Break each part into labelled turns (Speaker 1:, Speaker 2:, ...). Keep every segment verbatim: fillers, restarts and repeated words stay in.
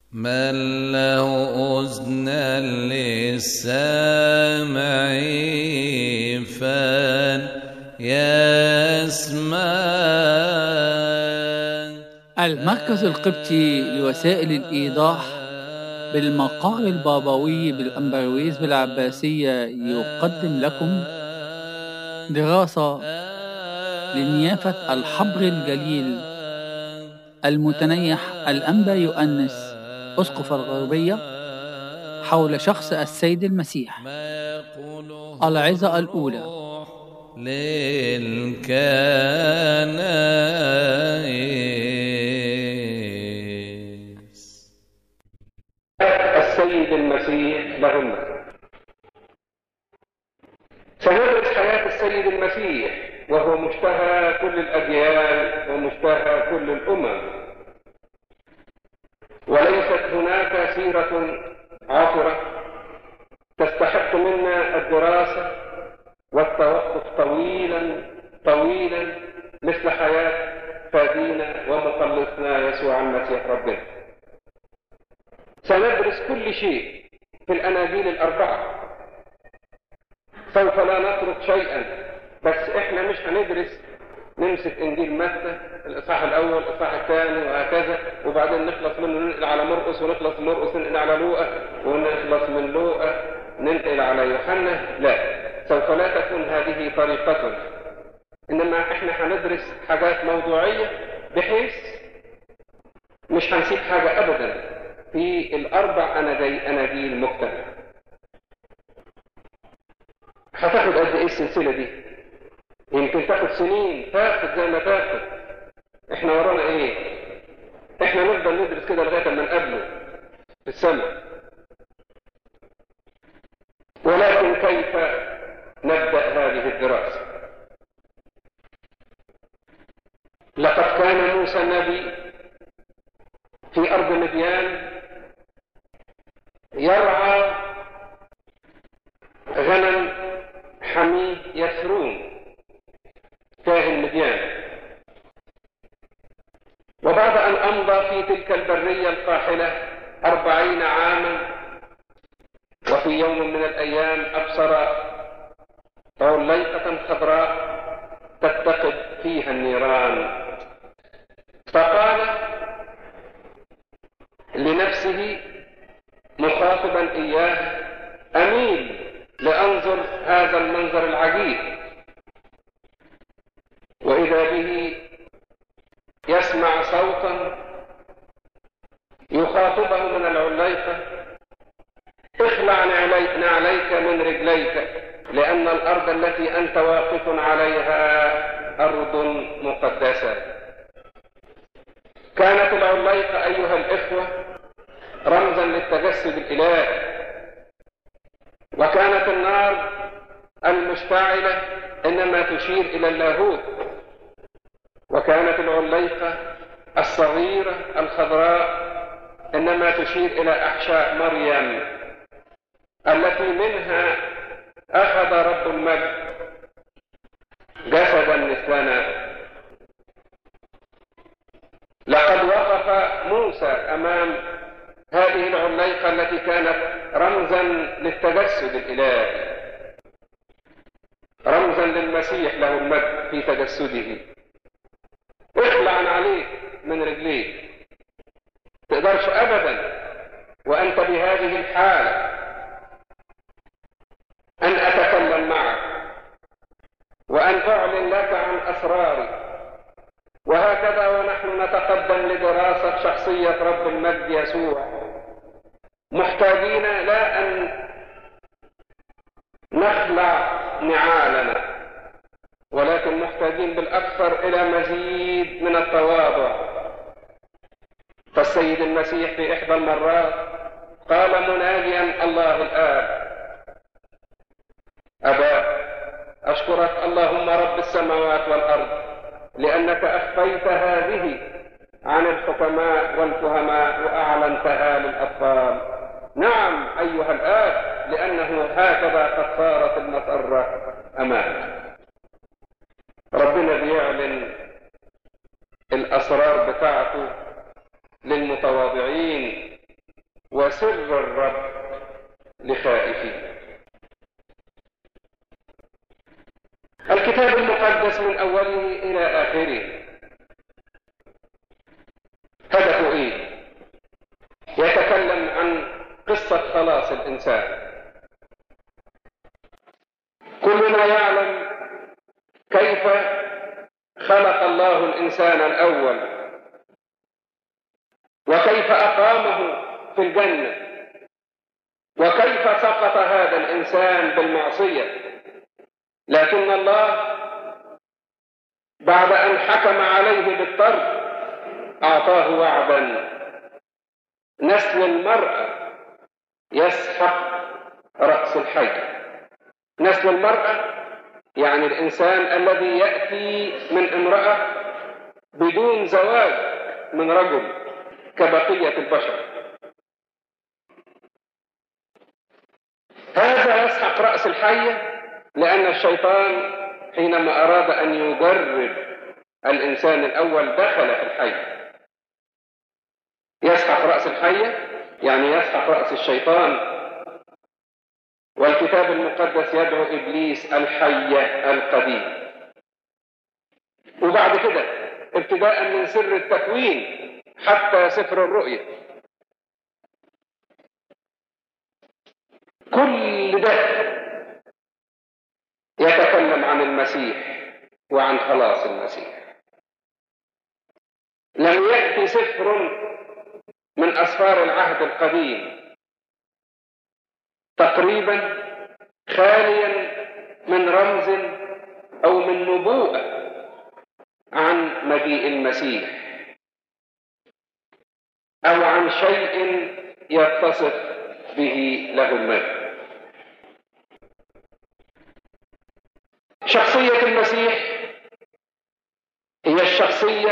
Speaker 1: من له أذنان للسامع فليسمع.
Speaker 2: المركز القبطي لوسائل الإيضاح بالمقر البابوي بالأمبرويز بالعباسية يقدم لكم دراسة لنيافة الحبر الجليل المتنيح الأنبا يؤنس أسقف الغربية حول شخص السيد المسيح. العظة الأولى
Speaker 1: للكنائس.
Speaker 3: السيد المسيح له المجد. سندرس حياة السيد المسيح وهو مشتهى كل الأجيال ومشتهى كل الأمم، وليست هناك سيرة عاطرة تستحق منا الدراسة والتوقف طويلا طويلا مثل حياة فادينا ومخلصنا يسوع المسيح ربنا. سندرس كل شيء في الأناجيل الأربعة، سوف لا نترك شيئا، بس احنا مش هندرس نمسك انجيل متى الاصحاح الاول الاصحاح الثاني وهكذا وبعدين نخلص منه ننقل على مرقس ونخلص من مرقس ننقل على لوقا ونخلص من لوقا ننقل على يوحنا. لا، سوف لا تكون هذه طريقتنا، انما احنا هندرس حاجات موضوعيه بحيث مش هنسيب حاجه ابدا في الاربع اناجيل مجتمع. هتاخد قد ايه السلسله دي؟ يمكن تاخد سنين، تاخد زي ما تاخد. احنا ورانا ايه؟ احنا نفضل ندرس كده لغايه ما نقابله في السماء. ولكن كيف نبدا هذه الدراسه؟ لقد كان موسى النبي في ارض مديان يرعى غنم حميه يثرون كاهن مديان، وبعد أن أمضى في تلك البرية القاحلة أربعين عاما، وفي يوم من الأيام أبصر عليقة خضراء تتقد فيها النيران، فقال لنفسه مخاطبا إياه: أميل لأنظر هذا المنظر العجيب. وإذا به يسمع صوتا يخاطبه من العليقة: اخلع نعليك من رجليك، لأن الأرض التي أنت واقف عليها أرض مقدسة. كانت العليقة أيها الإخوة رمزا للتجسد الإلهي، وكانت النار المشتعلة إنما تشير إلى اللاهوت، وكانت العليقة الصغيرة الخضراء إنما تشير إلى أحشاء مريم التي منها أخذ رب المجد جسدا مثلنا. لقد وقف موسى أمام هذه العليقة التي كانت رمزا للتجسد الإلهي، رمزا للمسيح له المجد في تجسده. اخلع عليك من رجليك، تقدرش أبدا وأنت بهذه الحالة أن أتكلم معك وأن أعلن لك عن أسراري. وهكذا ونحن نتقدم لدراسة شخصية رب المجد يسوع، محتاجين لا أن نخلع نعالنا، ولكن محتاجين بالأكثر إلى مزيد من التواضع. فالسيد المسيح في إحدى المرات قال مناديا الله الآب: أبا، أشكرك اللهم رب السماوات والأرض لأنك أخفيت هذه عن الحكماء والفهماء وأعلنتها للأطفال. نعم أيها الآب، لأنه هكذا قد صارت المسرة أمامك. ربنا بيعلن الأسرار بتاعته للمتواضعين وسر الرب لخائفين. الكتاب المقدس من أوله إلى آخره هدفه إيه؟ يتكلم عن قصة خلاص الإنسان. كلنا يعلم كيف خلق الله الإنسان الأول وكيف أقامه في الجنة وكيف سقط هذا الإنسان بالمعصية، لكن الله بعد أن حكم عليه بالطرد أعطاه وعدا: نسل المرأة يسحق رأس الحي. نسل المرأة يعني الإنسان الذي يأتي من امرأة بدون زواج من رجل كبقية البشر. هذا يسحق رأس الحية لأن الشيطان حينما أراد أن يجرب الإنسان الأول دخل في الحية. يسحق رأس الحية يعني يسحق رأس الشيطان، والكتاب المقدس يدعو إبليس الحية القديم. وبعد كده ابتداء من سر التكوين حتى سفر الرؤيا كل ده يتكلم عن المسيح وعن خلاص المسيح. لم يأتي سفر من أسفار العهد القديم تقريبا خاليا من رمز أو من نبوءة عن مجيء المسيح أو عن شيء يتصف به له المجد. شخصية المسيح هي الشخصية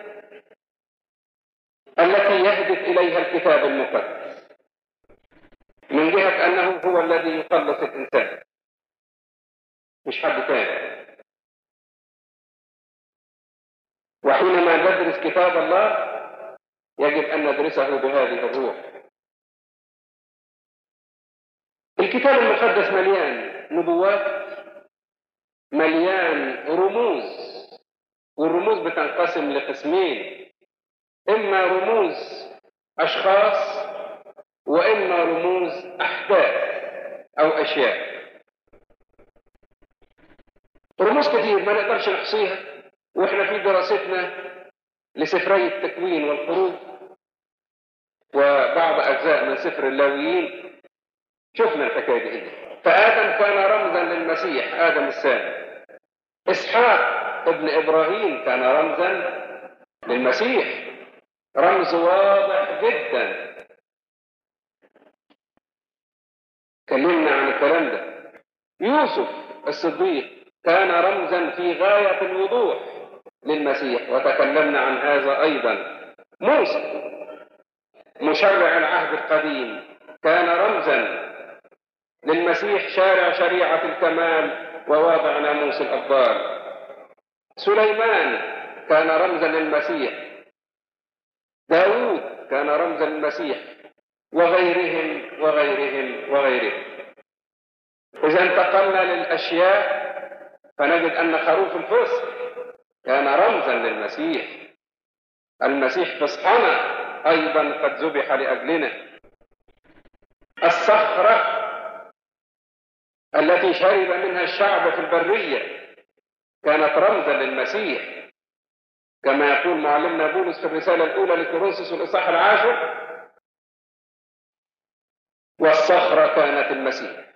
Speaker 3: التي يهدف إليها الكتاب المقدس من جهة أنه هو الذي يخلص الإنسان، مش حد ثاني. وحينما ندرس كتاب الله يجب أن ندرسه بهذه الروح. الكتاب المقدس مليان نبوات، مليان رموز، والرموز بتنقسم لقسمين: إما رموز أشخاص وإما رموز أحداث أو أشياء. رموز كتير ما نقدرش نحصيها، وإحنا في دراستنا لسفري التكوين والخروج وبعض أجزاء من سفر اللاويين شفنا الحكاية دي. فآدم كان رمزا للمسيح، آدم الثاني. إسحاق ابن إبراهيم كان رمزا للمسيح، رمز واضح جدا. كلمنا عن الكلام ده. يوسف الصديق كان رمزا في غاية الوضوح للمسيح، وتكلمنا عن هذا أيضا. موسى مشرع العهد القديم كان رمزا للمسيح، شارع شريعة الكمال وواضع ناموس الأفضال. سليمان كان رمزا للمسيح، داود كان رمزا للمسيح، وغيرهم وغيرهم وغيرهم. إذا انتقلنا للأشياء فنجد أن خروف الفصح كان رمزا للمسيح. المسيح فصحنا أيضا قد ذبح لأجلنا. الصخرة التي شرب منها الشعب في البرية كانت رمزا للمسيح، كما يقول معلمنا بولس في الرسالة الأولى لكورنثوس الإصحاح العاشر: والصخرة كانت المسيح.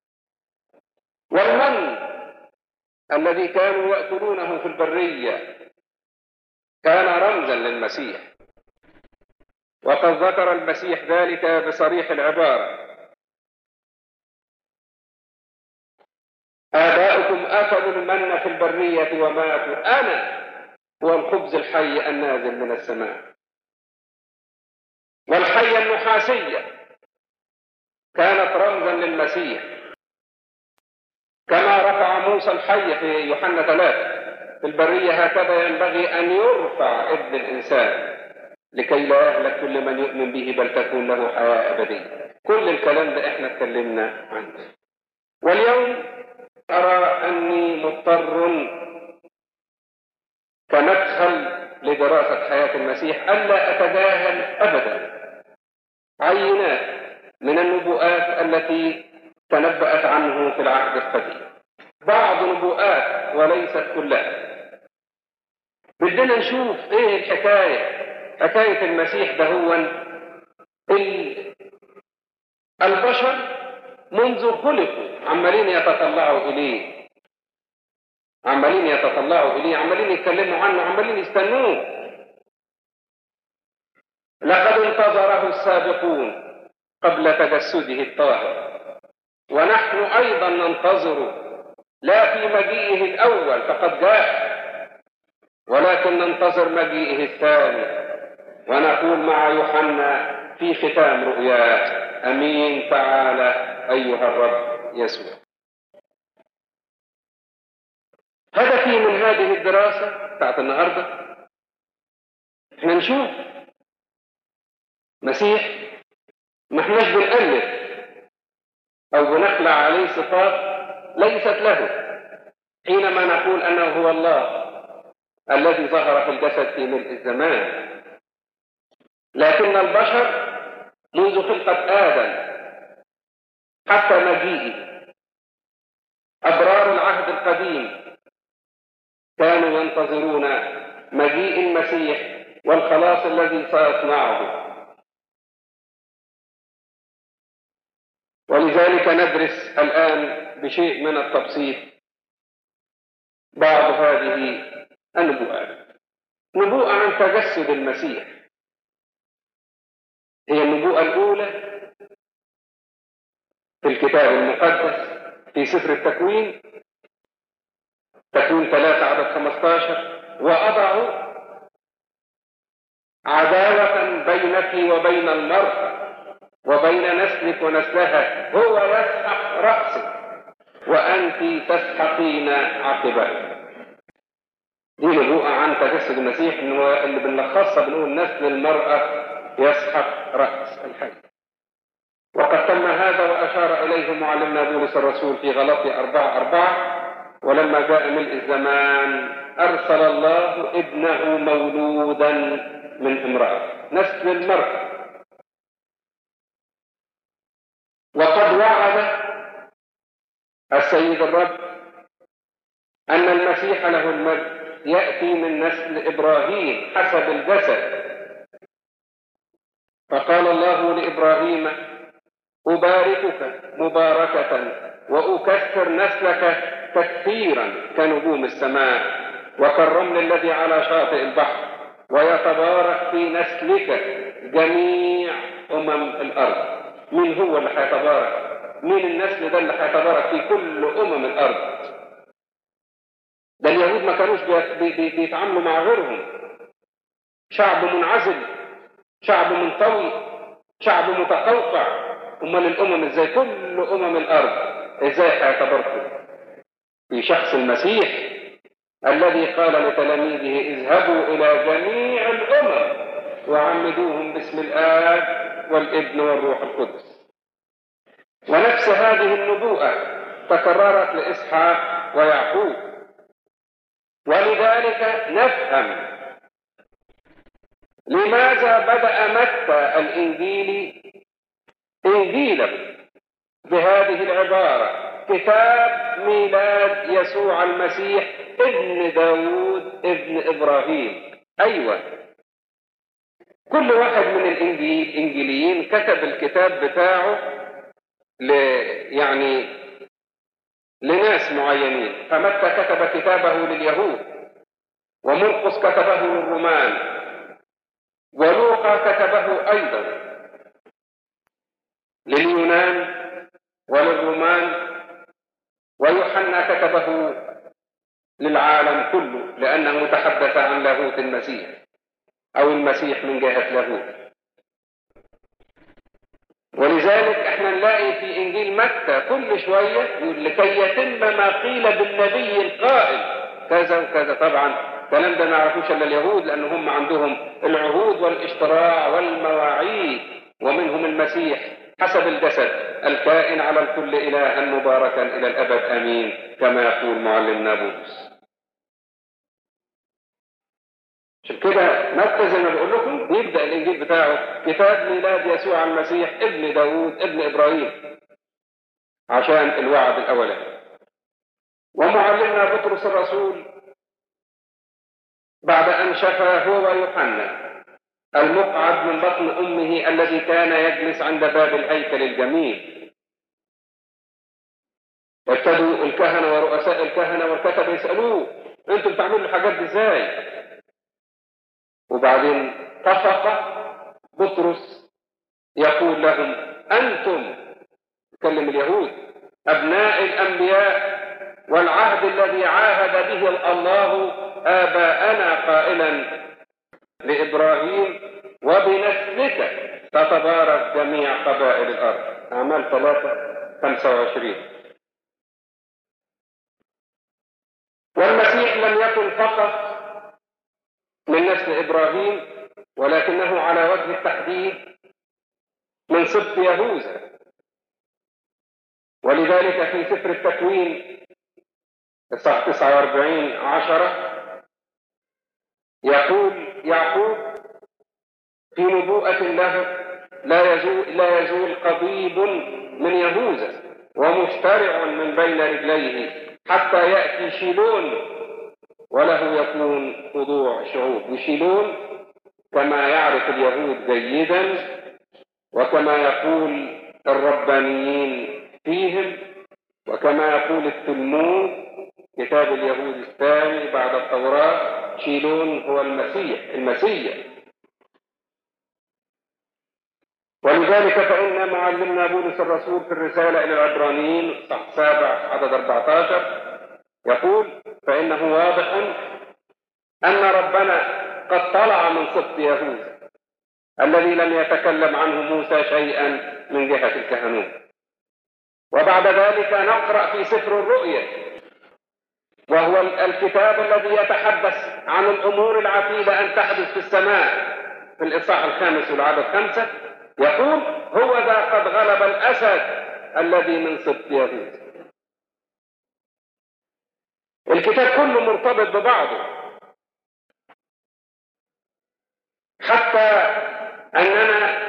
Speaker 3: والمن الذي كانوا يأكلونه في البرية كان رمزا للمسيح، وقد ذكر المسيح ذلك بصريح العبارة: آباؤكم أكلوا المن في البرية وماتوا، أنا هو الخبز الحي النازل من السماء. والحية النحاسية كانت رمزا للمسيح، كما رفع موسى الحي في يوحنا ثلاثة في البرية، هكذا ينبغي أن يرفع ابن الإنسان لكي لا يهلك كل من يؤمن به بل تكون له حياة أبدية. كل الكلام ده احنا اتكلمنا عنه. واليوم أرى أني مضطر كمدخل لدراسة حياة المسيح ألا أتجاهل أبدا عينات من النبوءات التي تنبأت عنه في العهد القديم، بعض نبوءات وليست كلها. بدنا نشوف ايه الحكاية، حكاية المسيح ده هو البشر منذ خلقوا عمالين يتطلعوا إليه، عمالين يتطلعوا إليه، عمالين يتكلموا عنه، عمالين يستنوه. لقد انتظره السابقون قبل تجسده الطاهر، ونحن أيضا ننتظره، لا في مجيئه الأول فقد جاء، ولكن ننتظر مجيئه الثاني. ونقول مع يوحنا في ختام رؤياه: أمين تعالى أيها الرب يسوع. هدفي من هذه الدراسة بتاعت النهاردة احنا نشوف مسيح ما احناش بنألف أو بنخلع عليه صفات ليست له حينما نقول أنه هو الله الذي ظهر في الجسد في ملء الزمان، لكن البشر منذ خلقة آدم حتى مجيئه أبرار العهد القديم كانوا ينتظرون مجيء المسيح والخلاص الذي سيصنعه. ولذلك ندرس الآن بشيء من التبسيط بعض هذه النبوءات. نبوءة عن تجسد المسيح هي النبوءة الأولى في الكتاب المقدس في سفر التكوين، تكوين ثلاثة عدد خمسة عشر: وأضع عداوة بينك وبين المرأة وبين نسلك ونسلها، هو يسحق رأسك وأنت تسحقين عقبك. دي نبوءة عن تجسد المسيح اللي بنلخصها بنقول نسل المرأة يسحق رأس الحي. وقد تم هذا وأشار إليه معلمنا بولس الرسول في غلاطية أربعة أربعة: ولما جاء ملء الزمان أرسل الله ابنه مولودا من امرأة، نسل المرأة. وقد وعد السيد الرب أن المسيح له المجد يأتي من نسل إبراهيم حسب الجسد، فقال الله لإبراهيم: أباركك مباركة وأكثر نسلك تكثيرا كنجوم السماء وكالرمل الذي على شاطئ البحر، ويتبارك في نسلك جميع أمم الأرض. مين هو اللي هيتبارك؟ مين النسل ده اللي هيتبارك في كل أمم الأرض؟ ده اليهود ما كانوش بيتعاملوا مع غيرهم، شعب منعزل، شعب منطوي، شعب متقوقع. امال الامم ازاي؟ كل امم الارض ازاي هيتباركوا في شخص المسيح الذي قال لتلاميذه: اذهبوا الى جميع الامم وعمدوهم باسم الاب والابن والروح القدس. ونفس هذه النبوءة تكررت لإسحاق ويعقوب. ولذلك نفهم لماذا بدأ متى الإنجيل إنجيلا بهذه العبارة: كتاب ميلاد يسوع المسيح ابن داود ابن إبراهيم. أيوة، كل واحد من الإنجيل إنجيليين كتب الكتاب بتاعه ل يعني لناس معينين، فمتى كتب كتابه لليهود، ومرقس كتبه للرومان، ولوقا كتبه أيضا لليونان وللرومان، ويوحنا كتبه للعالم كله لأنه تحدث عن لاهوت المسيح أو المسيح من جهة لاهوت. ولذلك احنا نلاقي في إنجيل متى كل شوية يقول: لكي يتم ما قيل بالنبي القائل كذا وكذا. طبعا الكلام ده ما يعرفوش الا اليهود، لان هم عندهم العهود والاشتراع والمواعيد، ومنهم المسيح حسب الجسد الكائن على الكل إلها مباركا إلى الأبد آمين، كما يقول معلمنا بولس. عشان كده متى زي ما بقول لكم بيبدأ الإنجيل بتاعه كتاب ميلاد يسوع المسيح ابن داوود ابن إبراهيم، عشان الوعد الأولاني. ومعلمنا بطرس الرسول بعد أن شفى هو ويوحنا المقعد من بطن أمه الذي كان يجلس عند باب الهيكل الجميل، ابتدوا الكهنة ورؤساء الكهنة والكتبة يسألوه انتوا بتعملوا الحاجات دي ازاي؟ وبعدين طفق بطرس يقول لهم أنتم، يكلم اليهود، أبناء الأنبياء والعهد الذي عاهد به الله آباءنا قائلا لإبراهيم وبنسلك تتبارك جميع قبائل الأرض. أعمال ثلاثة خمسة وعشرين. والمسيح لم يكن فقط من نسل إبراهيم، ولكنه على وجه التحديد من سبط يهوذا. ولذلك في سفر التكوين الصح تسعة وأربعين عشرة يقول يعقوب في نبوءة له لا يزول, لا يزول قضيب من يهوذا ومشترع من بين رجليه حتى يأتي شيلون وله يكون خضوع شعوب. وشيلون كما يعرف اليهود جيدا وكما يقول الربانيين فيهم وكما يقول التلمود كتاب اليهود الثاني بعد التوراة، شيلون هو المسيح المسيح. ولذلك فإن معلمنا بولس الرسول في الرسالة إلى العبرانيين صح سابع عدد أربعة عشر يقول فإنه واضح أن ربنا قد طلع من سبط يهوذا الذي لم يتكلم عنه موسى شيئا من جهة الكهنوت. وبعد ذلك نقرأ في سفر الرؤيا وهو الكتاب الذي يتحدث عن الأمور العتيدة أن تحدث في السماء في الإصحاح الخامس والعدد خمسة يقول هو ذا قد غلب الأسد الذي من سبط يهوذا. الكتاب كله مرتبط ببعضه حتى أننا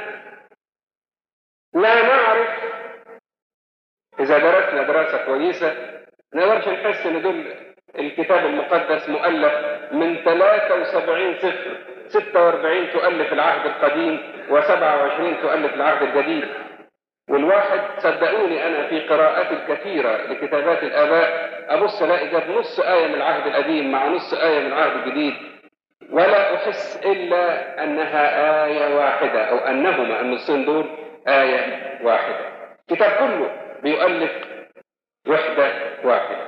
Speaker 3: لا نعرف إذا درسنا دراسة كويسة نقدرش نحس إن دول الكتاب المقدس مؤلف من ثلاثة وسبعين سفر، ستة وأربعين تؤلف العهد القديم وسبعة وعشرين تؤلف العهد الجديد. والواحد صدقوني أنا في قراءاتي الكثيرة لكتابات الآباء أبص ألاقي جاب نص آية من العهد القديم مع نص آية من العهد الجديد ولا أحس إلا أنها آية واحدة أو أنهما النصين دول آية واحدة. الكتاب كله بيؤلف وحدة واحدة.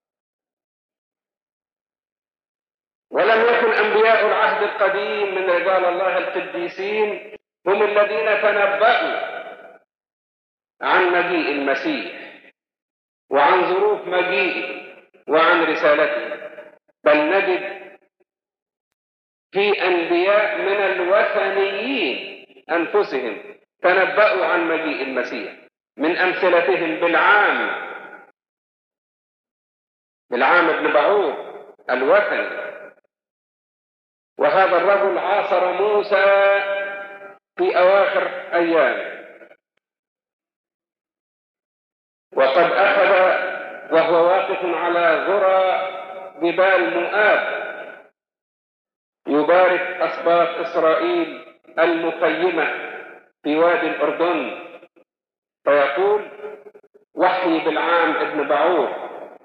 Speaker 3: ولم يكن أنبياء العهد القديم من رجال الله القديسين هم الذين تنبأوا عن مجيء المسيح وعن ظروف مجيئه وعن رسالته، بل نجد في أنبياء من الوثنيين أنفسهم تنبأوا عن مجيء المسيح. من أمثلتهم بالعام بالعام ابن بعور الوثني، وهذا الرجل عاصر موسى في أواخر أيامه وقد أخذ وهو واقف على ذرى جبال مؤاب يبارك أسباط إسرائيل المخيمة في وادي الأردن، فيقول وحي بالعام ابن بعور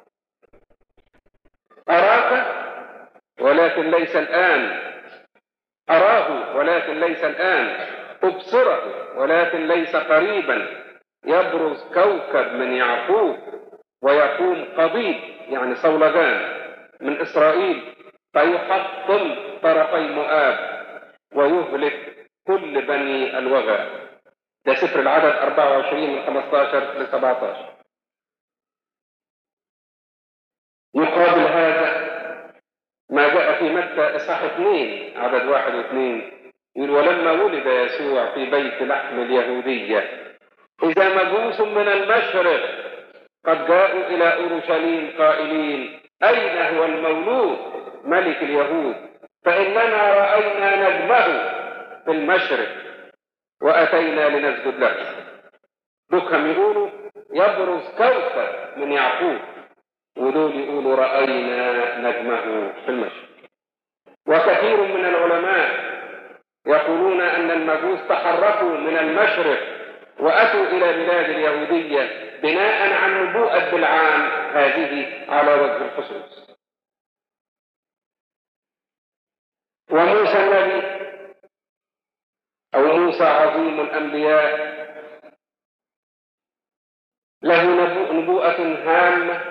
Speaker 3: أراك ولكن ليس الآن، أراه ولكن ليس الآن، أبصره ولكن ليس قريبا، يبرز كوكب من يعقوب ويقوم قضيب يعني صولجان من إسرائيل فيحطم طرفي مؤاب ويهلك كل بني الوغى. ده سفر العدد أربعة وعشرين من خمسة عشر ل سبعة عشر. يقابل هذا ما جاء في متى إصحاح اثنين عدد واحد واثنين يقول: ولما ولد يسوع في بيت لحم اليهودية إذا مجوس من المشرق قد جاءوا إلى أورشليم قائلين: أين هو المولود ملك اليهود؟ فإننا رأينا نجمه في المشرق وأتينا لنسجد له. دكهم يقولوا يبرز كوكب من يعقوب، ودول يقولوا رأينا نجمه في المشرق. وكثير من العلماء يقولون أن المجوس تحركوا من المشرق وأتوا إلى بلاد اليهودية بناء عن نبوءة بالعام هذه على وجه الخصوص. وموسى النبي أو موسى عظيم الأنبياء له نبوءة هامة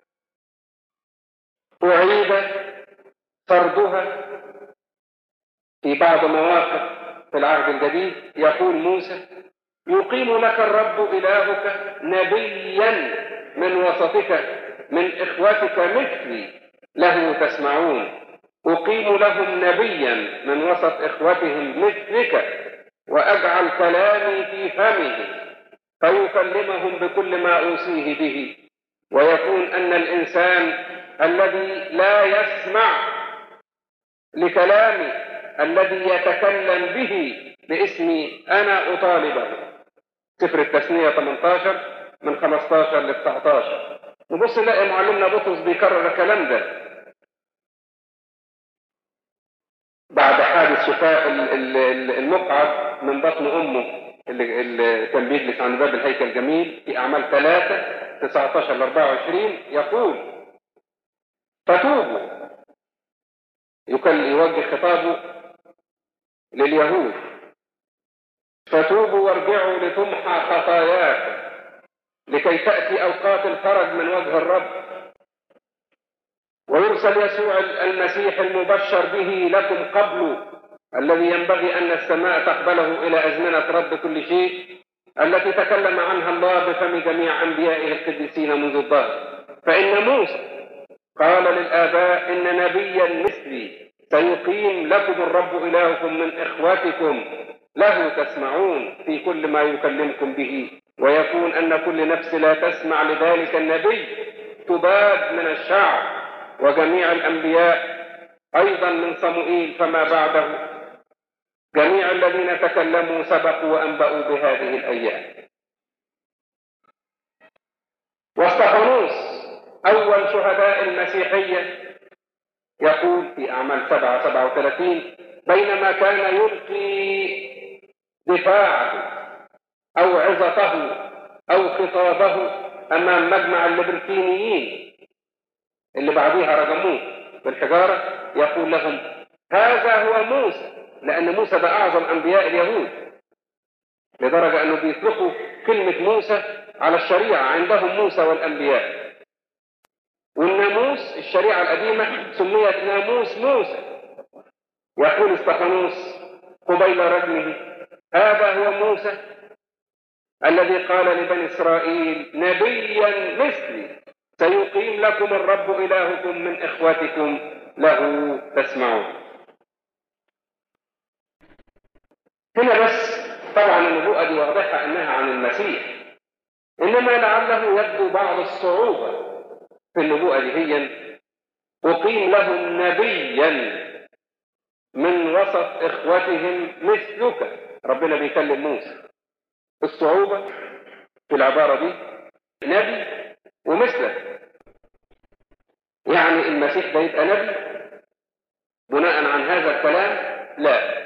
Speaker 3: أعيد سردها في بعض مواقف في العهد الجديد. يقول موسى: يقيم لك الرب إلهك نبيا من وسطك من إخوتك مثلي له تسمعون. أقيم لهم نبيا من وسط إخوتهم مثلك وأجعل كلامي في فمه فيكلمهم بكل ما أوصيه به. ويكون أن الإنسان الذي لا يسمع لكلامي الذي يتكلم به باسمي أنا أطالبه. سفر التثنية ثمانية عشر من خمسة عشر ل تسعة عشر. نبص نلاقي معلمنا بطرس بيكرر الكلام ده بعد حادث شفاء المقعد من بطن أمه اللي كان بيجلس عند باب الهيكل الجميل في أعمال ثلاثة تسعة عشر ل أربعة وعشرين. يقول: فتوبوا، يوجه خطابه لليهود: فتوبوا وارجعوا لتمحى خطاياكم لكي تأتي أوقات الفرج من وجه الرب ويرسل يسوع المسيح المبشر به لكم قبله الذي ينبغي أن السماء تقبله إلى أزمنة رب كل شيء التي تكلم عنها الله بفم جميع أنبيائه القديسين منذ الظهر. فإن موسى قال للآباء: إن نبيا مثلي سيقيم لكم الرب إلهكم من إخوتكم له تسمعون في كل ما يكلمكم به. ويكون أن كل نفس لا تسمع لذلك النبي تباد من الشعب، وجميع الأنبياء أيضا من صموئيل فما بعده جميع الذين تكلموا سبقوا وأنبأوا بهذه الأيام. واستفانوس أول شهداء المسيحية يقول في أعمال سبعة سبعة وثلاثين: بينما كان يلقي دفاعه أو عظته أو خطابه أمام مجمع الليبرتينيين اللي بعديها رجموه بالحجارة، يقول لهم: هذا هو موسى. لأن موسى ده أعظم أنبياء اليهود، لدرجة أنه بيطلقوا كلمة موسى على الشريعة. عندهم موسى والأنبياء، والناموس الشريعة القديمة سميت ناموس موسى. يقول استفانوس قبيل رجمه: هذا هو موسى الذي قال لبني إسرائيل: نبيا مثلي سيقيم لكم الرب إلهكم من إخوتكم له تسمعون. هنا بس طبعا النبوءة دي واضحة أنها عن المسيح، إنما لعله يبدو بعض الصعوبة في النبوءة دي. هي أقيم لهم نبيا من وسط إخوتهم مثلك. ربنا بيكلم موسى. الصعوبة في العبارة دي نبي ومثلك، يعني المسيح ده يبقى نبي بناء عن هذا الكلام؟ لا.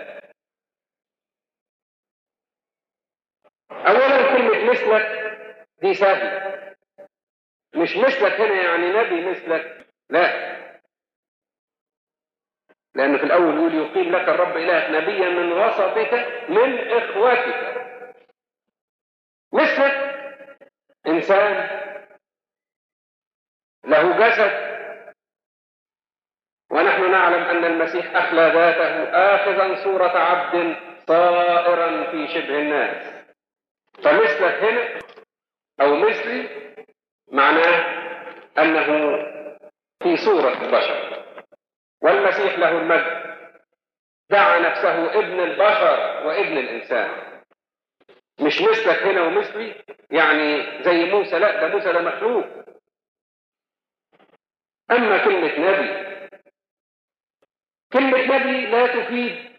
Speaker 3: أولا كلمة مثلك دي سهلة، مش مثلك هنا يعني نبي مثلك، لا، لأنه في الأول يقول: يقيم لك الرب إلهك نبيا من وسطك من إخوتك. مثلك إنسان له جسد، ونحن نعلم أن المسيح أخلى ذاته آخذا صورة عبد صائرا في شبه الناس. فمثلك هنا أو مثلي معناه أنه في صورة البشر، والمسيح له المجد دعا نفسه ابن البشر وابن الإنسان، مش مثلك هنا ومثلي يعني زي موسى، لا، ده موسى ده مخلوق. أما كلمة نبي، كلمة نبي لا تفيد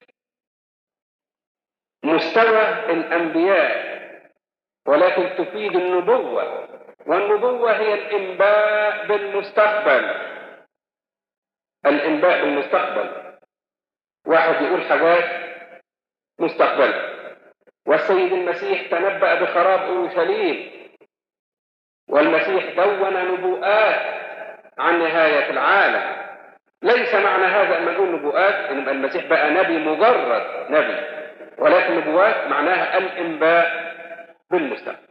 Speaker 3: مستوى الأنبياء، ولكن تفيد النبوة، والنبوة هي الإنباء بالمستقبل. الإنباء بالمستقبل، واحد يقول حاجات مستقبل. والسيد المسيح تنبأ بخراب أورشليم، والمسيح دون نبوءات عن نهاية العالم. ليس معنى هذا أن نقول نبوءات أن المسيح بقى نبي مجرد نبي، ولكن نبوات معناها الإنباء بالمستقبل.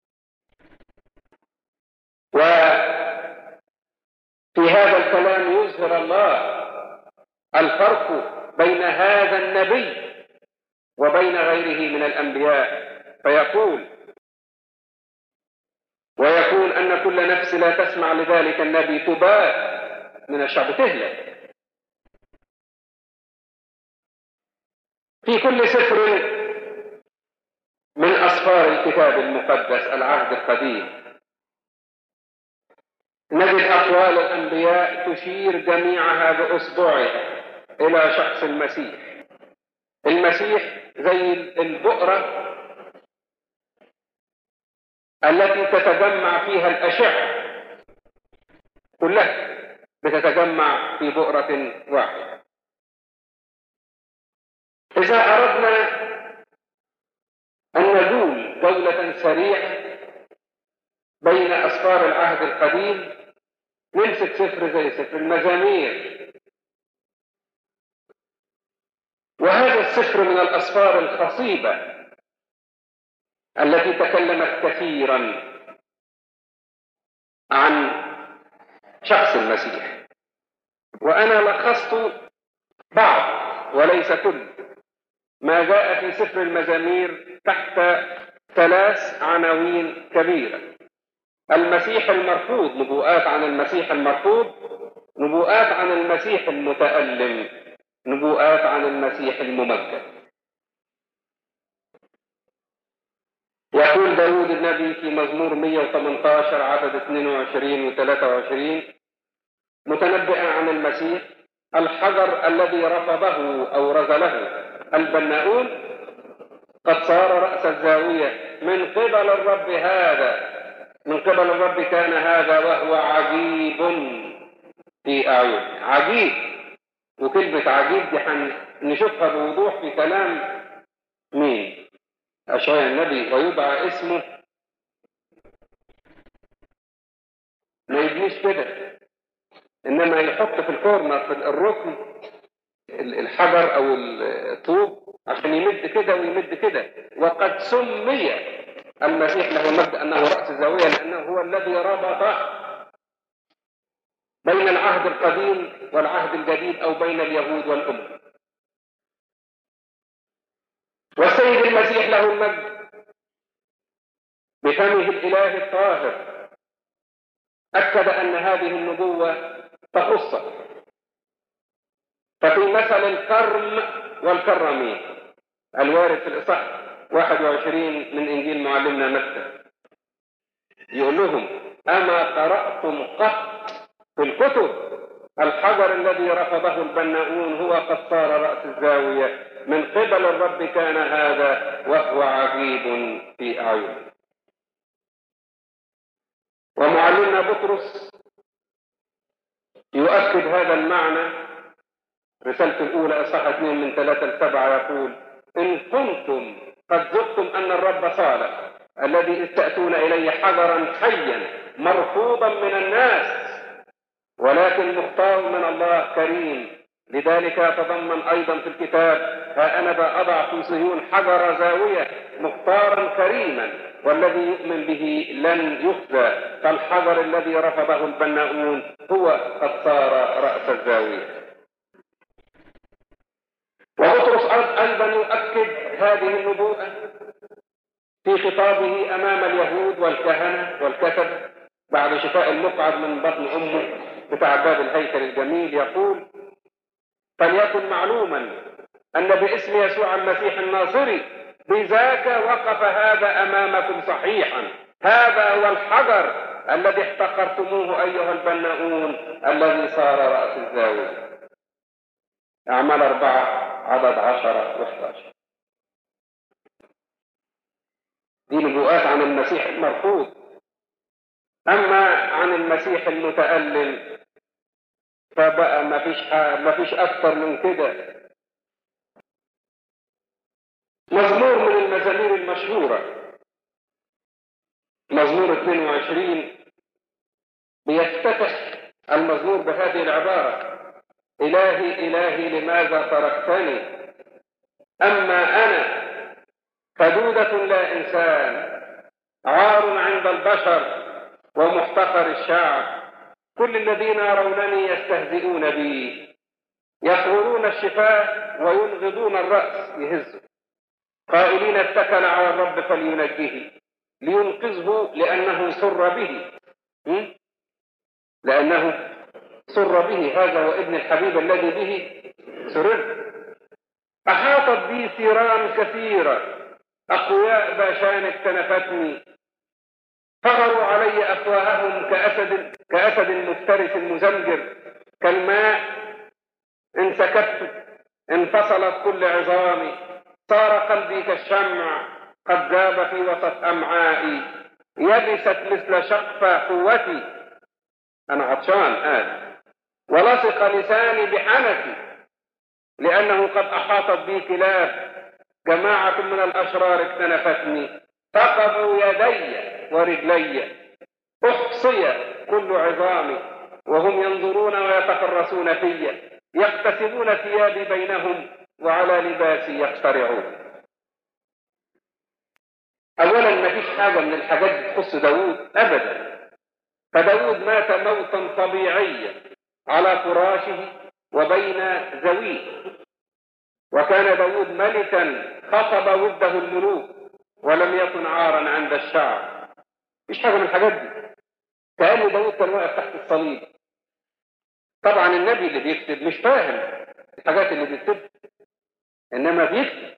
Speaker 3: وفي هذا الكلام يظهر الله الفرق بين هذا النبي وبين غيره من الأنبياء، فيقول: ويكون أن كل نفس لا تسمع لذلك النبي تبات من الشعب، تهلك. في كل سفر من أسفار الكتاب المقدس العهد القديم نجد أقوال الأنبياء تشير جميعها بأصبعها إلى شخص المسيح. المسيح زي البؤرة التي تتجمع فيها الأشعة كلها، بتتجمع في بؤرة واحدة. إذا أردنا أن نجول جولة سريعة بين أسفار العهد القديم، نمسك سفر زي سفر المزامير، وهذا السفر من الأسفار الخصيبة التي تكلمت كثيرا عن شخص المسيح. وأنا لخصت بعض وليس كل ما جاء في سفر المزامير تحت ثلاث عناوين كبيرة: المسيح المرفوض، نبوءات عن المسيح المرفوض، نبوءات عن المسيح المتألم، نبوءات عن المسيح الممجد. يقول داود النبي في مزمور مئة وثمانية عشر عدد اثنين وعشرين و ثلاثة وعشرين متنبئا عن المسيح: الحجر الذي رفضه أو رزله البناؤون قد صار رأس الزاوية من قبل الرب هذا، من قبل الرب كان هذا وهو عجيب في أعين. عجيب، وكلمة عجيب دي نشوفها بوضوح في كلام مين؟ أشعياء النبي. ويدعى اسمه، ما يبنيش كده، إنما يحط في الكورنر في الركن الحجر أو الطوب عشان يمد كده ويمد كده. وقد سمي المسيح له المجد أنه رأس الزاوية، لأنه هو الذي ربط بين العهد القديم والعهد الجديد، أو بين اليهود والأمم. والسيد المسيح له المجد بفمه الإله الطاهر أكد أن هذه النبوة تخصه. ففي مثل الكرم والكرمين الوارد في الإصحاح واحد وعشرين من إنجيل معلمنا متى يقول لهم: أما قرأتم قط في الكتب الحجر الذي رفضه البناؤون هو قد صار رأس الزاوية، من قبل الرب كان هذا وهو عجيب في أعين. ومعلمنا بطرس يؤكد هذا المعنى، رسالته الأولى إصحاح اثنين من ثلاثة لسبعة يقول: إن كنتم قد ذقتم أن الرب صالح الذي إذ تأتون إليه حجرا حيا مرفوضا من الناس ولكن مختار من الله كريم، لذلك يتضمن أيضا في الكتاب: ها أنا ذا أضع في صهيون حجر زاوية مختارا كريما والذي يؤمن به لن يخزى، فالحجر الذي رفضه البناؤون هو قد صار رأس الزاوية. وبطرس أيضا يؤكد هذه النبوءة في خطابه أمام اليهود والكهنة والكتب بعد شفاء المقعد من بطن أمه بتاع باب الهيكل الجميل. يقول: فليكن معلوما أن باسم يسوع المسيح الناصري بذاك وقف هذا أمامكم صحيحا. هذا هو الحجر الذي احتقرتموه أيها البناؤون الذي صار رأس الزاوية. أعمال أربعة عدد عشرة وإحداشر. دي نبوءات عن المسيح المرفوض. أما عن المسيح المتألم فبقى ما فيش ما فيش أكتر من كده. مزمور من المزامير المشهورة، مزمور اثنين وعشرين، بيفتتح المزمور بهذه العبارة: إلهي إلهي لماذا تركتني؟ أما أنا فدودة لا إنسان، عار عند البشر ومحتقر الشعب. كل الذين يرونني يستهزئون بي، يقولون الشفاء وينغضون الرأس يهزوا، قائلين اتكل على الرب فلينجيه لينقذه لأنه سر به. لأنه سر به، هذا هو ابن الحبيب الذي به سررت. أحاطت بي ثيران كثيرة، أقوياء باشان اكتنفتني، فغروا علي أفواههم كأسد كأسد مفترس مزمجر. كالماء انسكبت، انفصلت كل عظامي، صار قلبي كالشمع قد ذاب في وسط أمعائي، يبست مثل شقفة قوتي. أنا عطشان آل، ولصق لساني بحنكي، لأنه قد أحاطت بي كلاب، جماعة من الأشرار اكتنفتني، ثقبوا يدي ورجلي، أحصي كل عظامي، وهم ينظرون ويتفرسون في، يقتسمون ثيابي بينهم وعلى لباسي يقترعون. أولا ما فيش حاجة من الحاجات دي تخص داود أبدا. فداود مات موتا طبيعيا على فراشه وبين ذويه، وكان داود ملكا خطب وده الملوك ولم يكن عارا عند الشعب. مفيش حاجة من الحاجات دي. كأن داود كان واقف تحت الصليب. طبعا النبي اللي بيكتب مش فاهم الحاجات اللي بيكتب، إنما بيكتب.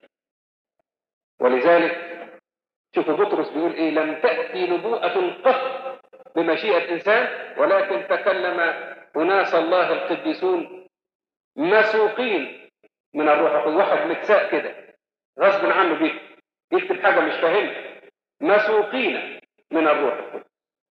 Speaker 3: ولذلك شوفوا بطرس بيقول إيه: لم تأتي نبوءة قط بمشيئة إنسان، ولكن تكلم أناس الله القديسون مسوقين من الروح القدس. واحد متساق كده غصب عنه بيكتب يكتب حاجة مش فاهمها، مسوقين من الروح القدس.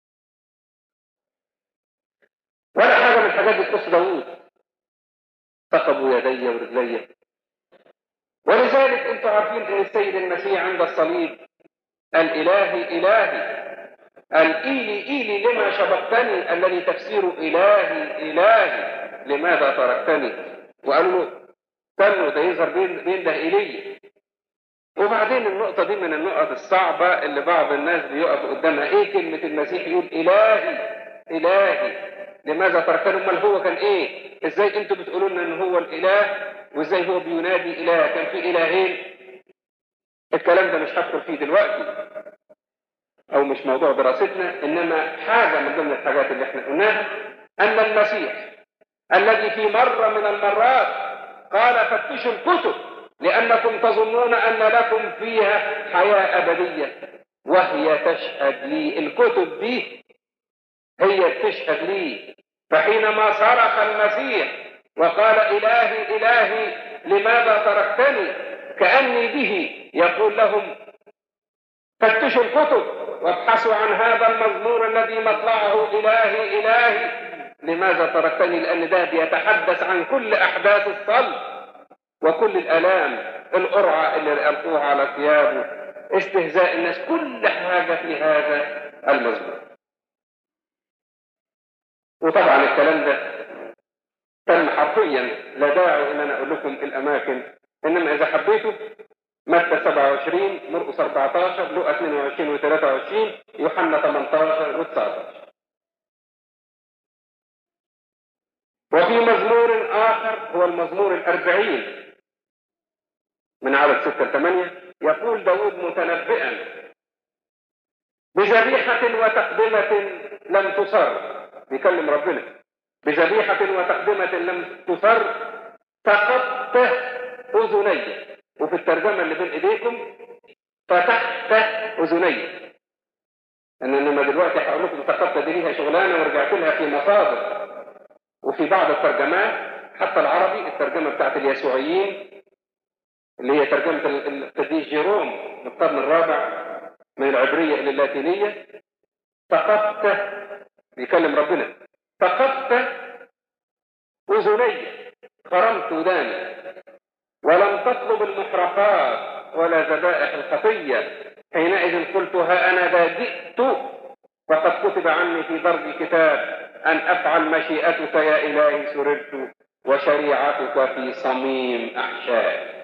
Speaker 3: ولا حاجة من الحاجات دي تخص داوود، ثقبوا يدي ورجلي. ولذلك انتم عارفين ان السيد المسيح عند الصليب قال: إلهي إلهي، قال: إيلي إيلي لما شبقتني، الذي تفسير إلهي إلهي لماذا تركتني. وقالوا له استنوا ده يظهر بينده إلي. وبعدين النقطة دي من النقط الصعبة اللي بعض الناس بيقف قدامها. ايه كلمة المسيح يقول إلهي إلهي لماذا تركتني؟ امال هو كان ايه؟ ازاي انتوا بتقولوا لنا ان هو الإله وازاي هو بينادي إله؟ كان في إلهين. الكلام ده مش هدخل فيه دلوقتي او مش موضوع دراستنا، انما حاجة من ضمن الحاجات اللي احنا قلناها ان المسيح الذي في مرة من المرات قال: فتشوا الكتب لأنكم تظنون أن لكم فيها حياة أبدية، وهي تشهد لي. الكتب دي هي تشهد لي. فحينما صرخ المسيح وقال: إلهي إلهي لماذا تركتني، كأني به يقول لهم: فتشوا الكتب وابحثوا عن هذا المزمور الذي مطلعه إلهي إلهي لماذا تركتني، لأن ده بيتحدث عن كل أحداث الصلب وكل الآلام، القرعة اللي ألقوها على ثيابه، استهزاء الناس، كل حاجة في هذا المزمور. وطبعا الكلام ده تم حرفيا، لا داعي ان انا اقول لكم الاماكن، انما اذا حبيتوا متى سبعة وعشرين، مرقس أربعة عشر، لوقا اثنين وعشرين وثلاثة وعشرين، يوحنا ثمانية عشر وتسعة عشر. وفي مزمور آخر هو المزمور الأربعين من عدد ستة لثمانية، يقول داود متنبئا: بذبيحة وتقدمة لم تصر، بيكلم ربنا، بذبيحة وتقدمة لم تصر سقطت أذني، وفي الترجمة اللي بين إيديكم فتحت أذني. أنا إنما دلوقتي هقول لكم ثقافة دي ليها شغلانة ورجعت لها في مصادر وفي بعض الترجمات حتى العربي، الترجمة بتاعت اليسوعيين اللي هي ترجمة القديس جيروم من القرن الرابع من العبرية إلى اللاتينية. ثقافة بيكلم ربنا، ثقافة أذني، خرمت وداني، ولم تطلب المحرقات ولا ذبائح الخطية. حينئذ قلت ها أنا ذا جئت، فقد كتب عني في درج كتاب أن أفعل مشيئتك يا إلهي سررت، وشريعتك في صميم أحشائي.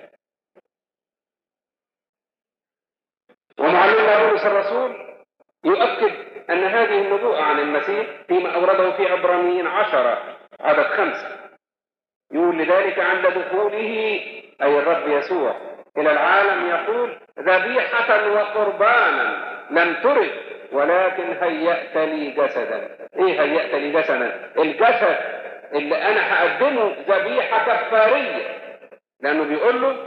Speaker 3: ومعلمنا بولس الرسول يؤكد أن هذه النبوءة عن المسيح فيما أورده في عبرانيين عشرة عدد خمسة، يقول لذلك عند دخوله أي الرب يسوع إلى العالم يقول ذبيحة وقربانا لم ترد ولكن هيأت لي جسدا. إيه هيأت لي جسدا؟ الجسد اللي أنا هقدمه ذبيحة كفارية، لأنه بيقول له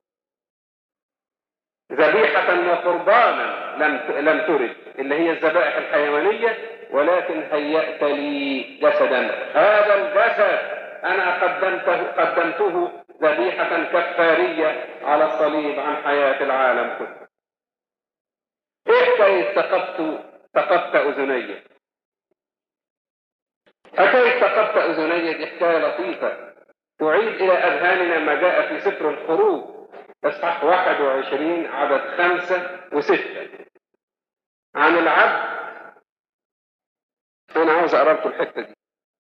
Speaker 3: ذبيحة وقربانا لم لم ترد اللي هي الذبائح الحيوانية، ولكن هيأت لي جسدا. هذا الجسد أنا قدمته قدمته ذبيحة كفارية على الصليب عن حياة العالم كله. إيه حكاية ثقبت ثقبت أذني؟ حكاية ثقبت أذني دي حكاية لطيفة تعيد إلى أذهاننا ما جاء في سفر الخروج اصحاح واحد وعشرين عدد خمسة وستة عن العبد. أنا عاوز أقرأ لكم الحتة دي.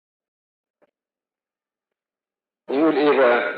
Speaker 3: يقول إيه بقى؟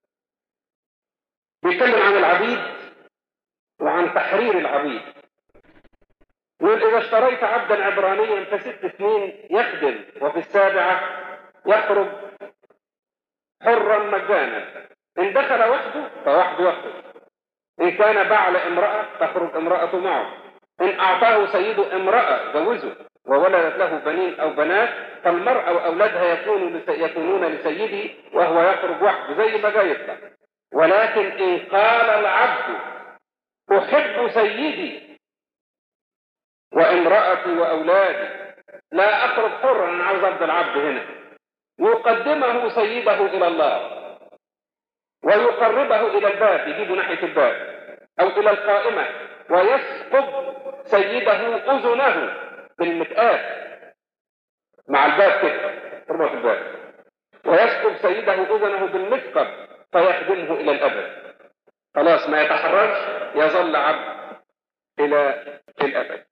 Speaker 3: بيتكلم عن العبيد وعن تحرير العبيد. يقول إذا اشتريت عبدا عبرانيا فست سنين يخدم، وفي السابعة يخرج حرا مجانا. إن دخل وحده فوحده يخرج، إن كان بعل امرأة تخرج امرأة معه. إن أعطاه سيده امرأة جوزه وولدت له بنين أو بنات فالمرأة وأولادها يكون يكونون لسيده وهو يخرج وحده زي ما جاي يطلع. ولكن إن قال العبد أحب سيدي وامرأتي وأولادي لا أخرج حرا، أنا عاوز أفضل عبد هنا، يقدمه سيده إلى الله ويقربه إلى الباب، يجيبه ناحية الباب أو إلى القائمة، ويسقط سيده أذنه بالمكآت مع الباب كده تربط الباب، ويسقط سيده أذنه بالمثقب فيخدمه إلى الأبد. خلاص ما يتحررش، يظل عبد إلى الأبد.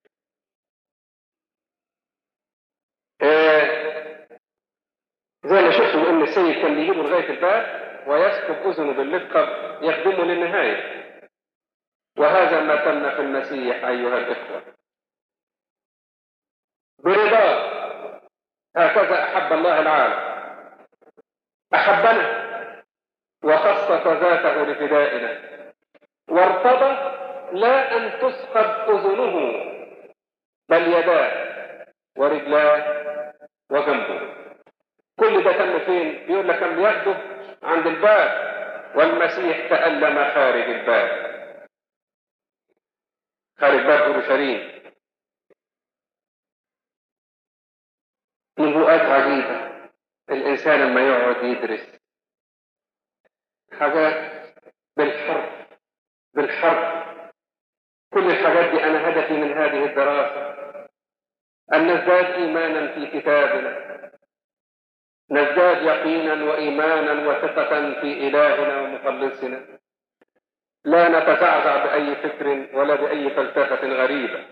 Speaker 3: آه زي ما شفتوا إن السيد كان بيجيبه لغاية الباب ويسكب أذنه بالمثقب يخدمه للنهاية. وهذا ما تم في المسيح أيها الإخوة برضاه. هكذا أحب الله العالم، أحبنا وخصص ذاته لفدائنا، وارتضى لا أن تسقط أذنه بل يداه ورجلاه وجنبه. كل ده تم فين؟ بيقول لك كان بياخده عند الباب، والمسيح تألم خارج الباب، خارج باب أورشليم. نبوءات عجيبة الإنسان لما يقعد يدرس حاجات بالحرف بالحرف. كل الحاجات دي أنا هدفي من هذه الدراسة أن نزداد إيمانا في كتابنا، نزداد يقينا وإيمانا وثقة في إلهنا ومخلصنا، لا نتزعزع بأي فكر ولا بأي فلسفة غريبة.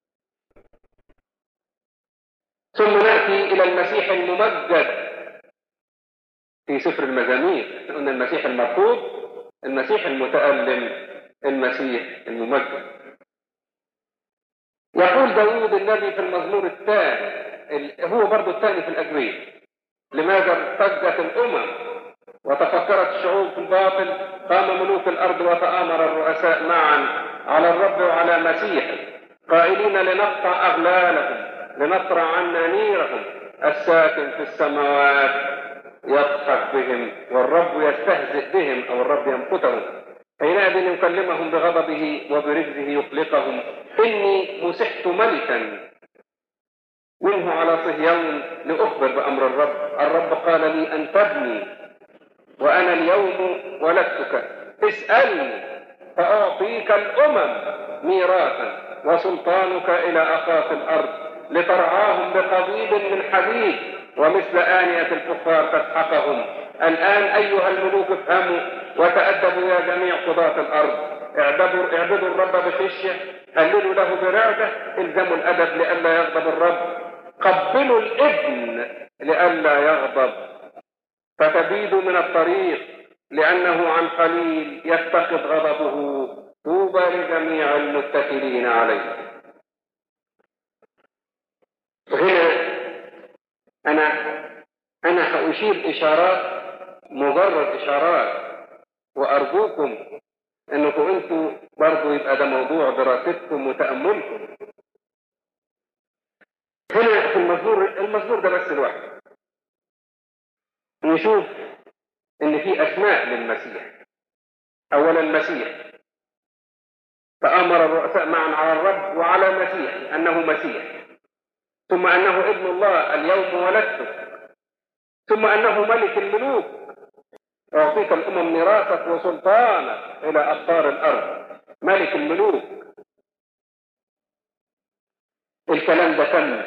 Speaker 3: ثم نأتي إلى المسيح الممجد في سفر المزامير. قلنا المسيح المرفوض، المسيح المتألم، المسيح الممجد. يقول داود النبي في المزمور الثاني، هو برضو الثاني في الأجوية: لماذا ارتجت الأمم وتفكرت الشعوب في الباطل؟ قام ملوك الأرض وتآمر الرؤساء معا على الرب وعلى مسيحه قائلين لنقطع أغلالهم لنطرح عنا نيرهم. الساكن في السماوات يضحك بهم والرب يستهزئ بهم أو الرب يمقتهم. حينئذ يكلمهم بغضبه وبرجله يطلقهم. إني مسحت ملكا منه على صهيون لأخبر بأمر الرب. الرب قال لي أن تبني وأنا اليوم ولدتك. اسألني فأعطيك الأمم ميراثا وسلطانك إلى أقاصي الأرض لترعاهم بقضيب من حديد ومثل آنية الكفار تسحقهم. الآن أيها الملوك افهموا وتأدبوا يا جميع قضاة الأرض. اعبدوا, اعبدوا الرب بخشية، هللوا له برعدة، الزموا الأدب لئلا يغضب الرب، قبلوا الابن لئلا يغضب، فتبيدوا من الطريق لأنه عن قليل يفتقد غضبه. طوبى لجميع المتكلين عليه. هنا أنا أنا سأشير إشارات، مجرد إشارات، وأرجوكم أنكم أنتم برضو يبقى ده موضوع دراستكم وتأملكم. هنا في المزمور المزمور ده بس الواحد نشوف إن في أسماء للمسيح. أولا المسيح، فأمر الرؤساء معا على الرب وعلى المسيح أنه مسيح، ثم أنه ابن الله اليوم ولدته، ثم أنه ملك الملوك. أعطيك الأمم ميراثك وسلطانك إلى أقطار الأرض. ملك الملوك. الكلام ده تم،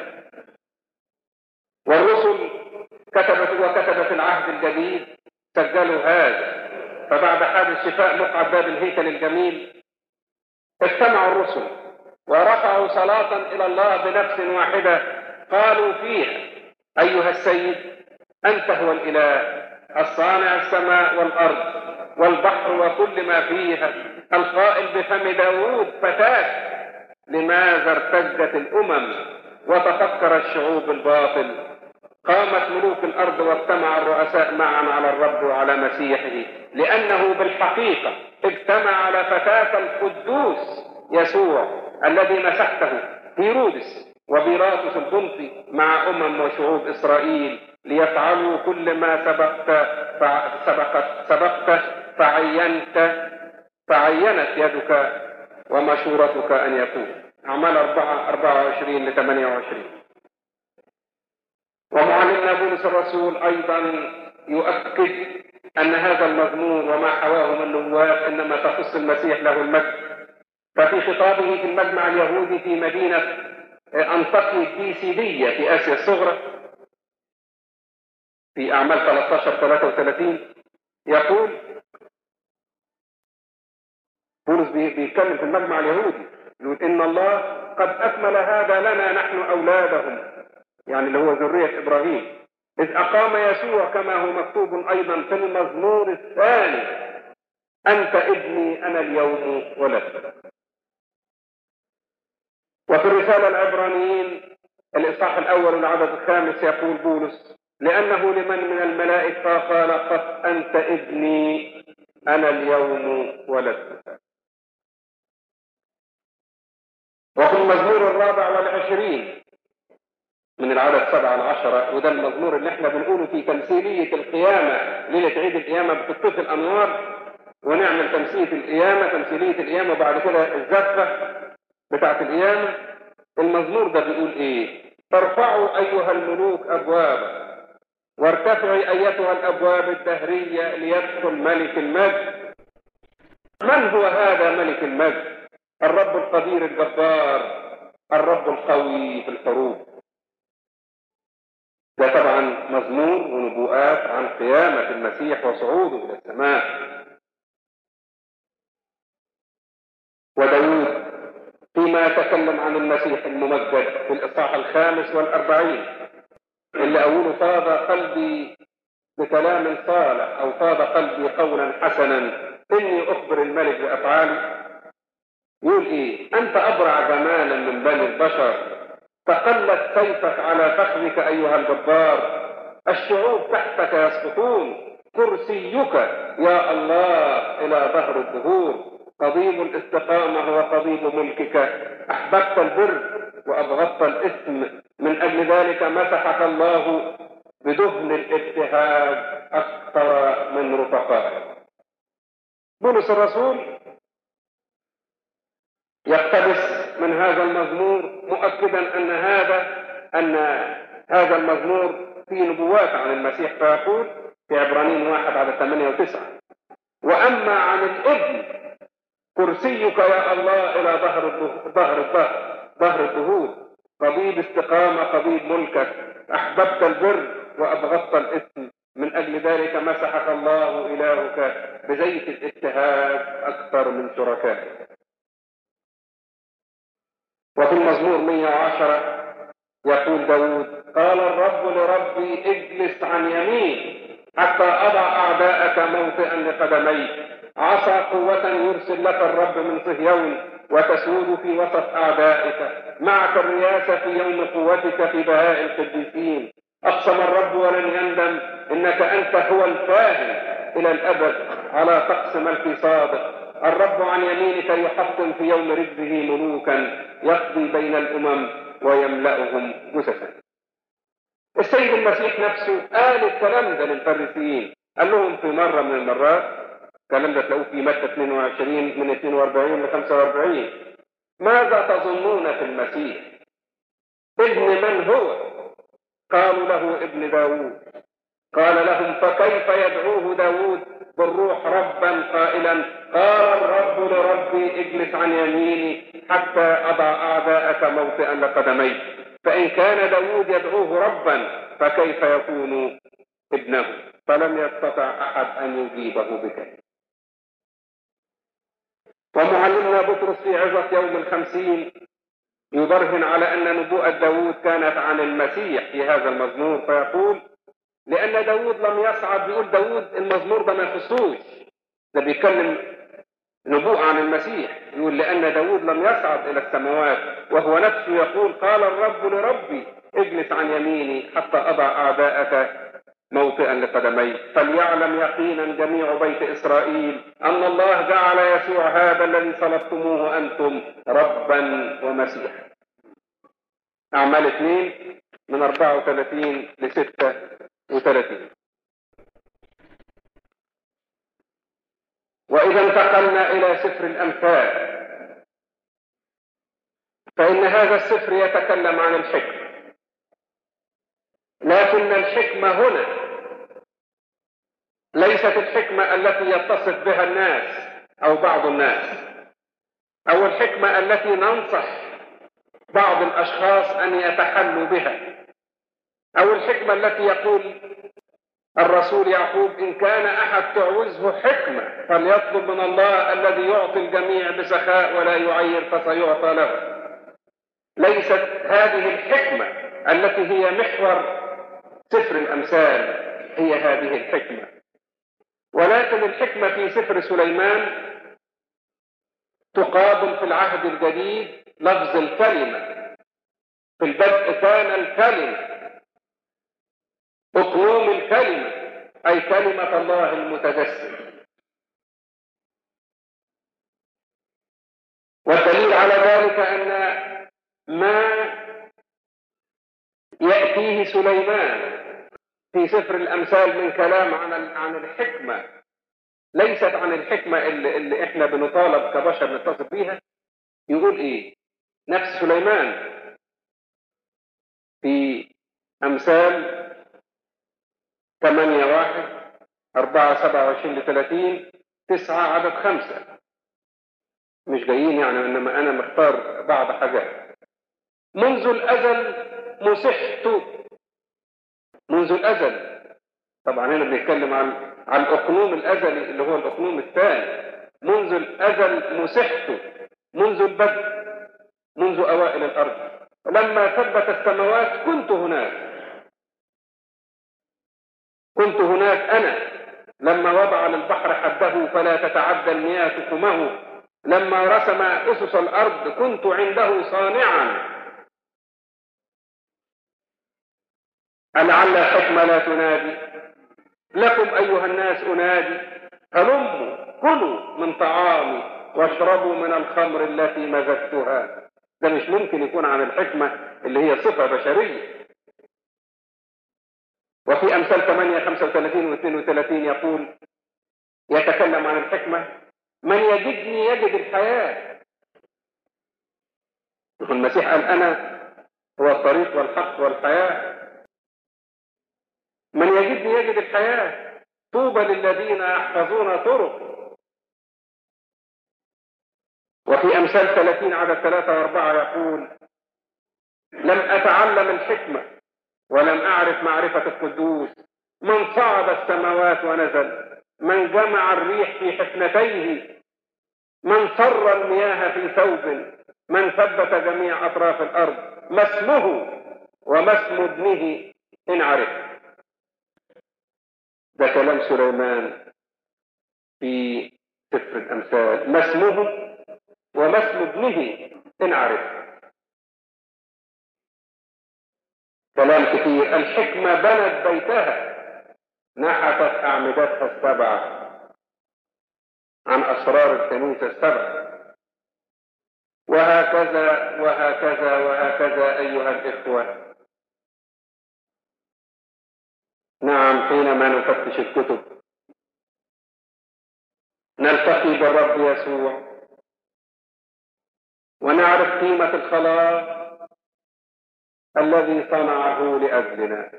Speaker 3: والرسل كتبت وكتبت العهد الجديد سجلوا هذا. فبعد حادث شفاء مقعد باب الهيكل الجميل اجتمعوا الرسل ورفعوا صلاة إلى الله بنفس واحدة، قالوا فيها: أيها السيد، أنت هو الإله الصانع السماء والأرض والبحر وكل ما فيها، القائل بفم داود فتاك: لماذا ارتجت الأمم وتفكر الشعوب الباطل؟ قامت ملوك الأرض واجتمع الرؤساء معا على الرب وعلى مسيحه، لأنه بالحقيقة اجتمع على فتاة القدوس يسوع الذي مسحته هيرودس وبيلاطس البنطي مع أمم وشعوب إسرائيل ليفعلوا كل ما سبقت سبقت سبقت فعينت فعينت يدك ومشورتك أن يكون. أعمال أربعة وعشرين لثمانية وعشرين. ومعلمنا بولس الرسول أيضا يؤكد أن هذا المضمون وما حواه من نبوات إنما تخص المسيح له المجد. ففي خطابه في المجمع اليهودي في مدينة أنطاكيا البيسيدية في آسيا الصغرى في أعمال ثلاثة عشر ثلاثة وثلاثين يقول بولس بيتكلم في المجمع اليهودي، يقول: إن الله قد أكمل هذا لنا نحن أولادهم، يعني اللي هو ذرية إبراهيم، إذ أقام يسوع كما هو مكتوب أيضا في المزمور الثاني: أنت ابني أنا اليوم ولدتك. وفي الرسالة العبرانيين الإصحاح الأول العدد الخامس يقول بولس: لأنه لمن من الملائكة قال: قد أنت ابني أنا اليوم ولدتك. وفي المزمور الرابع والعشرين من العدد سبعة العشرة، وده المزمور اللي احنا بنقوله في تمثيلية القيامة، ليلة عيد القيامة بتطفي الأنوار ونعمل تمثيلية القيامة تمثيلية القيامة وبعد كده الزفة بتاعت القيامة. المزمور ده بيقول ايه؟ ارفعوا أيها الملوك أبوابا وارتفعي أيتها الأبواب الدهرية ليدخل ملك المجد. من هو هذا ملك المجد؟ الرب القدير الجبار، الرب القوي في الحروب. ده طبعا مزمور ونبوءات عن قيامة المسيح وصعوده إلى السماء. وداود فيما يتكلم عن المسيح الممجد في الإصحاح الخامس والأربعين اللي أوله: فاض قلبي بكلام صالح، أو فاض قلبي قولا حسنا، إني أخبر الملك بأفعالي. يقول إيه؟ أنت أبرع جمالا من بني البشر، تقلت سيفك على فخذك أيها الجبار، الشعوب تحتك يسقطون، كرسيك يا الله إلى ظهر الدهور، قضيب الاستقامة هو قضيب ملكك، أحببت البر وأبغضت الإثم، من أجل ذلك مسحك الله بدهن الابتهاج أكثر من رفقائه. بولس الرسول يقتبس من هذا المزمور مؤكدا أن هذا أن هذا المزمور فيه نبوات عن المسيح، فيقول في عبرانيين واحد على ثمانية وتسعة: وأما عن الابن كرسيك يا الله إلى ظهر الظهر الظهر ظهر الدهور، قضيب استقامة قضيب ملكك، أحببت البر وأبغضت الإثم، من أجل ذلك مسحك الله إلهك بزيت الابتهاج أكثر من شركائك. وفي المزمور مئة وعشرة يقول داود: قال الرب لربي اجلس عن يمين حتى أضع أعداءك موطئا لقدميك. عصا قوة يرسل لك الرب من صهيون وتسود في وسط أعدائك. معك الرياسة في يوم قوتك في بهاء القديسين. أقسم الرب ولن يندم، إنك أنت هو الفاهم إلى الأبد، على طقس ملك صادق. الرب عن يمينك يحطم في يوم رجله ملوكا، يقضي بين الأمم ويملأهم جثثا. السيد المسيح نفسه قال الكلام ده للفريسيين، قال لهم في مرة من المرات، الكلام ده تلاقوه في متى اثنين وعشرين من اثنين وأربعين ل خمسة وأربعين: ماذا تظنون في المسيح؟ ابن من هو؟ قالوا له ابن داود. قال لهم: فكيف يدعوه داود بالروح ربا قائلا: قال الرب لربي اجلس عن يميني حتى أضع أعداءك موطئا لقدميك. فإن كان داود يدعوه ربا فكيف يكون ابنه؟ فلم يستطع أحد أن يجيبه بكلمة. ومعلمنا بطرس في عظة يوم الخمسين يبرهن على أن نبوءة داود كانت عن المسيح في هذا المزمور، فيقول: لأن داود لم يصعد. بيقول داود المزمور ده ما يخصوش، ده بيتكلم نبوءة عن المسيح. يقول: لأن داود لم يصعد إلى السماوات وهو نفسه يقول: قال الرب لربي اجلس عن يميني حتى أضع أعداءك موطئا لقدميك. فليعلم يقينا جميع بيت إسرائيل أن الله جعل يسوع هذا الذي صلبتموه أنتم ربا ومسيحا. أعمال اثنين من أربعة وثلاثين ل ستة وثلاثين. وإذا انتقلنا إلى سفر الأمثال، فإن هذا السفر يتكلم عن الحكمة، لكن الحكمة هنا ليست الحكمة التي يتصف بها الناس أو بعض الناس، أو الحكمة التي ننصح بعض الأشخاص أن يتحلوا بها، أو الحكمة التي يقول الرسول يعقوب: إن كان أحد تعوزه حكمة فليطلب من الله الذي يعطي الجميع بسخاء ولا يعير فسيعطى له. ليست هذه الحكمة التي هي محور سفر الأمثال هي هذه الحكمة، ولكن الحكمة في سفر سليمان تقابل في العهد الجديد لفظ الكلمة. في البدء كان الكلمة، أقلوم الكلمة أي كلمة الله المتجسد. والدليل على ذلك أن ما يأتيه سليمان في سفر الأمثال من كلام عن عن الحكمة ليست عن الحكمة اللي, اللي احنا بنطالب كبشر نتصف بيها. يقول ايه نفس سليمان في أمثال ثمانية واحد أربعة سبعة وعشرين لثلاثين تسعة عدد خمسة، مش جايين يعني، إنما أنا مختار بعض حاجات. منذ الأزل مسحت، منذ الأزل، طبعا هنا بنتكلم عن عن الأقنوم الأزلي اللي هو الأقنوم الثاني. منذ الأزل مسحت، منذ البدء، منذ أوائل الأرض، لما ثبت السماوات كنت هناك، كنت هناك أنا، لما وضع للبحر حده فلا تتعدى المياه تقمه، لما رسم أسس الأرض كنت عنده صانعا. لعل حكمة لا تنادي لكم أيها الناس أنادي، هلموا كلوا من طعامي واشربوا من الخمر التي مزجتها. ده مش ممكن يكون عن الحكمة اللي هي صفة بشرية. وفي أمثال ثمانية خمسة وثلاثين واثنين وثلاثين يقول يتكلم عن الحكمة: من يجدني يجد الحياة. المسيح قال: أنا هو الطريق والحق والحياة. من يجدني يجد الحياة. طوبى للذين يحفظون طرق. وفي أمثال ثلاثين عدد ثلاثة وأربعة يقول: لم أتعلم الحكمة ولم أعرف معرفة القدوس. من صعد السماوات ونزل، من جمع الريح في حفنتيه، من صر المياه في ثوب، من ثبت جميع أطراف الأرض. ما اسمه وما اسم ابنه إن عرف. ده كلام سليمان في سفر الأمثال. ما اسمه وما اسم ابنه إن عرف. كلام كثير. الحكمة بنت بيتها، نحتت أعمدتها السبعة، عن أسرار الكنيسة السبعة. وهكذا وهكذا وهكذا أيها الإخوة. نعم، حينما نفتش الكتب نلتقي بالرب يسوع ونعرف قيمة الخلاص الذي صنعه لأجلنا،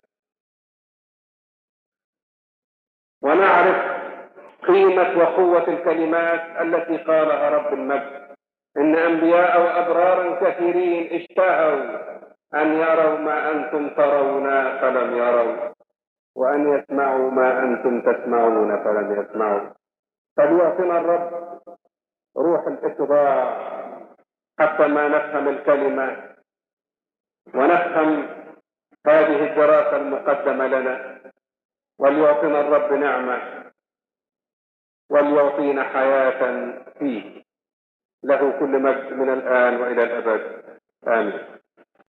Speaker 3: ونعرف قيمة وقوة الكلمات التي قالها رب المجد: إن أنبياء وأبرارا كثيرين اشتهوا أن يروا ما أنتم ترون فلم يروا، وأن يسمعوا ما أنتم تسمعون فلم يسمعوا. فليعطنا الرب روح الاتضاع حتى ما نفهم الكلمة ونفهم هذه الدراسة المقدمة لنا، وليعطنا الرب نعمة، وليعطينا حياة فيه. له كل مجد من الآن وإلى الأبد. آمين.